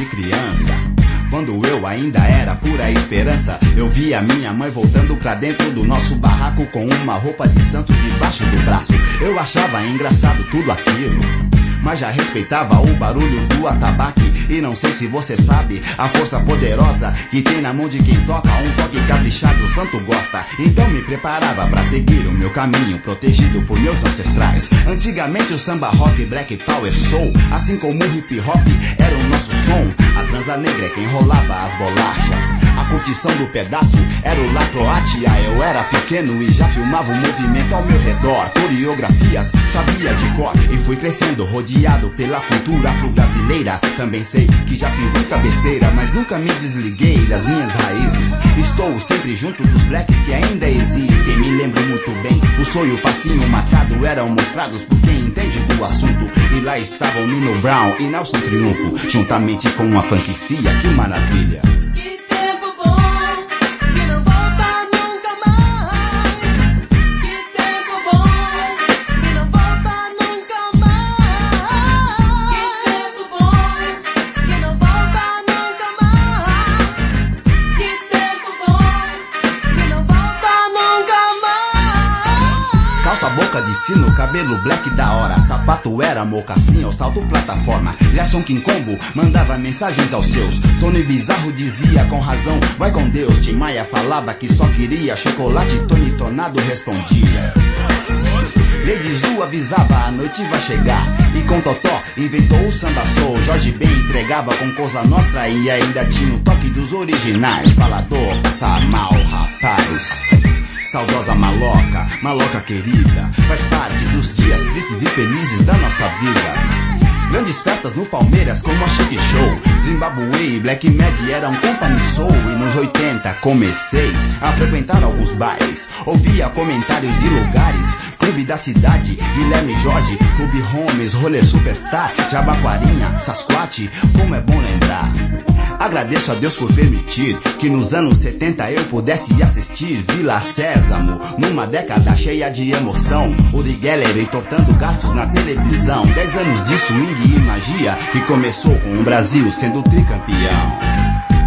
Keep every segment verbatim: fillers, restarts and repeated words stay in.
criança. Quando eu ainda era pura esperança, eu via minha mãe voltando pra dentro do nosso barraco com uma roupa de santo debaixo do braço. Eu achava engraçado tudo aquilo, mas já respeitava o barulho do atabaque. E não sei se você sabe a força poderosa que tem na mão de quem toca. Um toque caprichado o santo gosta. Então me preparava pra seguir o meu caminho, protegido por meus ancestrais. Antigamente o samba rock, black power, soul, assim como o hip hop, era o nosso som. A transa negra é quem rolava as bolachas, a curtição do pedaço era o La Croatia. Eu era pequeno e já filmava o movimento ao meu redor, coreografias sabia de cor. E fui crescendo rodeado pela cultura afro-brasileira. Também sei que já fiz muita besteira, mas nunca me desliguei das minhas raízes. Estou sempre junto dos blacks que ainda existem. Me lembro muito bem, o sonho, o passinho marcado eram mostrados por quem entende do assunto. E lá estavam Nino Brown e Nelson Triunfo, juntamente com uma franquicia, que maravilha. Boca de sino, cabelo black da hora, sapato era mocassim ou salto plataforma. Gerson Quincombo mandava mensagens aos seus, Tony Bizarro dizia com razão, vai com Deus. Tim Maia falava que só queria chocolate, Tony Tornado respondia. Lady Zu avisava, a noite vai chegar. E com Totó inventou o samba soul. Jorge Ben entregava com Cosa Nostra e ainda tinha o toque dos originais. Falador, passa mal, rapaz. Saudosa maloca, maloca querida, faz parte dos dias tristes e felizes da nossa vida. Grandes festas no Palmeiras como a Chic Show, Zimbabwe e Black Mad eram company soul. E nos oitenta comecei a frequentar alguns bares, ouvia comentários de lugares, Clube da Cidade, Guilherme Jorge, Clube Holmes, Roller Superstar, Jabaquarinha, Sasquatch, como é bom lembrar. Agradeço a Deus por permitir que nos anos setenta eu pudesse assistir Vila Sésamo, numa década cheia de emoção. Uri Geller entortando garfos na televisão. Dez anos de swing e magia que começou com o Brasil sendo tricampeão.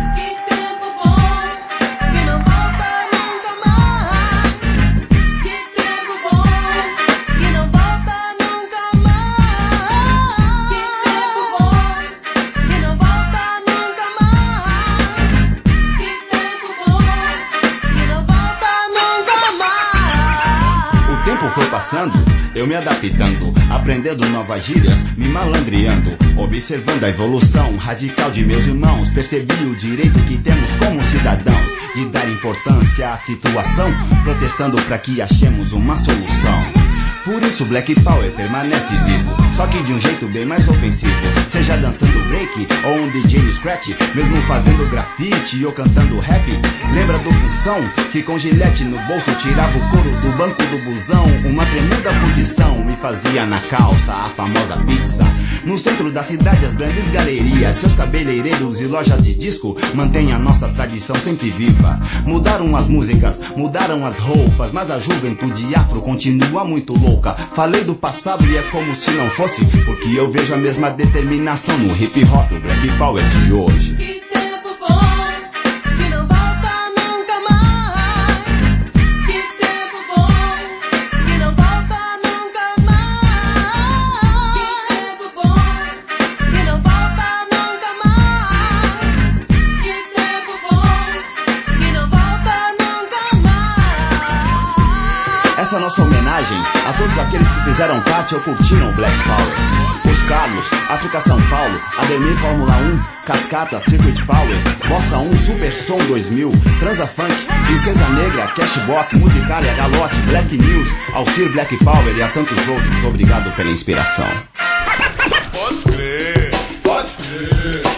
Eu me adaptando, aprendendo novas gírias, me malandreando, observando a evolução radical de meus irmãos. Percebi o direito que temos como cidadãos de dar importância à situação, protestando para que achemos uma solução. Por isso Black Power permanece vivo, só que de um jeito bem mais ofensivo. Seja dançando break ou um D J scratch, mesmo fazendo grafite ou cantando rap. Lembra do Função, que com gilete no bolso tirava o couro do banco do busão? Uma tremenda condição me fazia na calça a famosa pizza. No centro da cidade as grandes galerias, seus cabeleireiros e lojas de disco mantêm a nossa tradição sempre viva. Mudaram as músicas, mudaram as roupas, mas a juventude afro continua muito louca. Falei do passado e é como se não fosse, porque eu vejo a mesma determinação no hip hop, o Black Power de hoje. Que tempo bom, que não volta nunca mais. Que tempo bom, que não volta nunca mais. Que tempo bom, que não volta nunca mais. Que tempo bom, que não volta nunca mais. Essa é a nossa homenagem a todos aqueles que fizeram parte ou curtiram o Black Power. Os Carlos, África São Paulo, Ademir Fórmula um, Cascata, Circuit Power, Bossa um, Super Som dois mil, Transa Funk, Princesa Negra, Cashbox, Musicalia, Galote, Black News, Alcir Black Power e a tantos outros. Obrigado pela inspiração. Pode crer, pode crer.